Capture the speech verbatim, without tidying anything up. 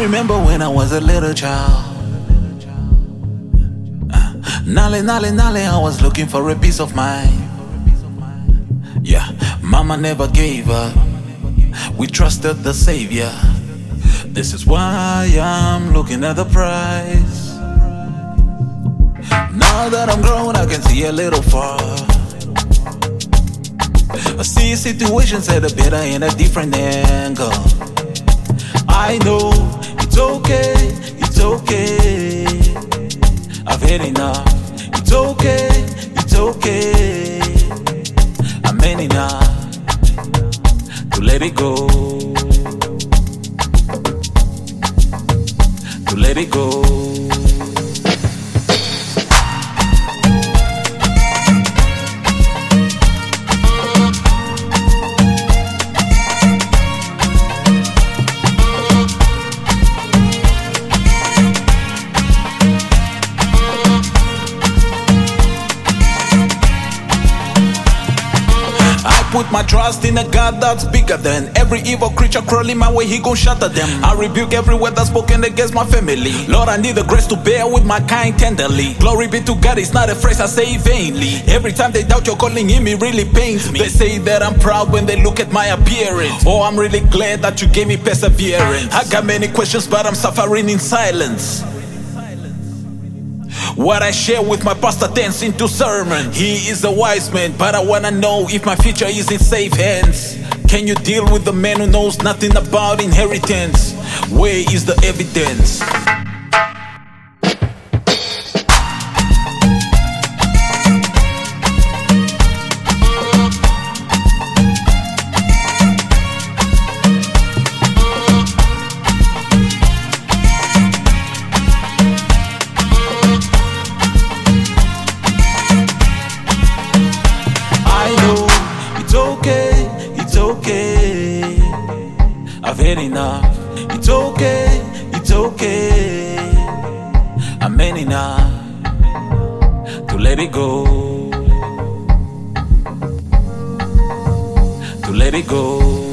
remember when I was a little child. Nale, nale, nale, I was looking for a peace of mind. Yeah, mama never gave up. We trusted the Savior. This is why I'm looking at the price. Now that I'm grown, I can see a little far. I see situations at a better and a different angle. I know it's okay, it's okay. I've had enough. It's okay, it's okay. I'm man enough to let it go, to let it go. Put my trust in a God that's bigger than every evil creature crawling my way, he gon' shatter them. I rebuke every word that's spoken against my family. Lord, I need the grace to bear with my kind tenderly. Glory be to God, it's not a phrase I say vainly. Every time they doubt your calling in me really pains me. They say that I'm proud when they look at my appearance. Oh, I'm really glad that you gave me perseverance. I got many questions but I'm suffering in silence. What I share with my pastor turns into sermon. He is a wise man, but I wanna know if my future is in safe hands. Can you deal with the man who knows nothing about inheritance? Where is the evidence? It's okay, it's okay. I've had enough. It's okay, it's okay. I'm man enough to let it go, to let it go.